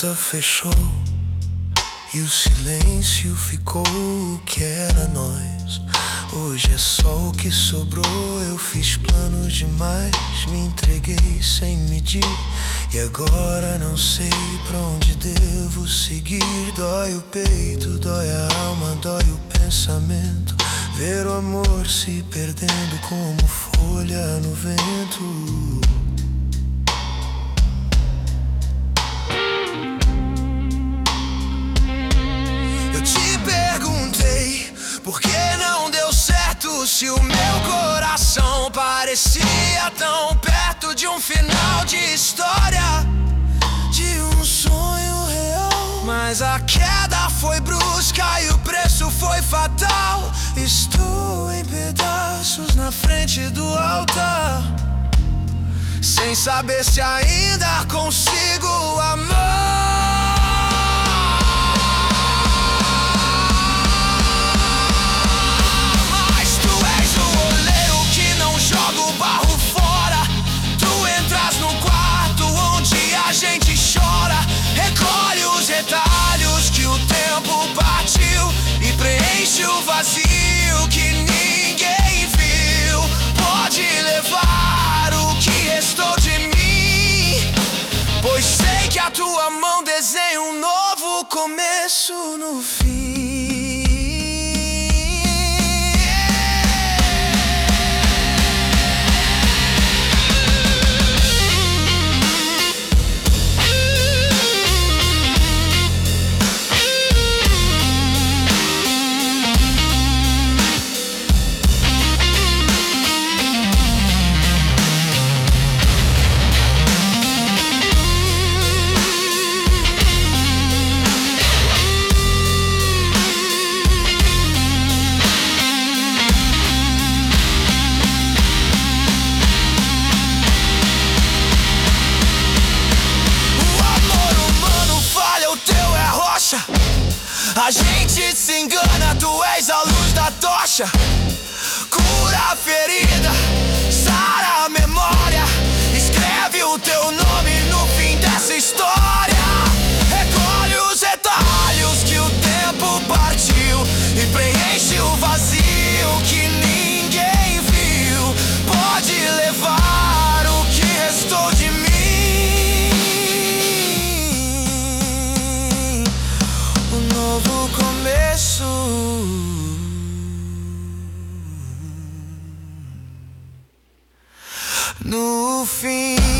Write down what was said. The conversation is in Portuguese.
porta fechou e o silêncio ficou o que era nós. Hoje é só o que sobrou. Eu fiz planos demais, me entreguei sem medir, e agora não sei pra onde devo seguir. Dói o peito, dói a alma, dói o pensamento, ver o amor se perdendo como folha no vento. Por que não deu certo se o meu coração parecia tão perto de um final de história, de um sonho real? Mas a queda foi brusca e o preço foi fatal. Estou em pedaços na frente do altar, sem saber se ainda consigo amar. O vazio que ninguém viu, pode levar o que restou de mim, pois sei que a tua mão desenha um novo começo no fim. A gente se engana, tu és a luz da tocha. Cura a ferida, sara a memória, escreve o teu nome no fim dessa história. Recolhe os retalhos que o tempo partiu e preenche o vazio que ninguém viu. Pode levar o que restou de mim. Novo começo no fim.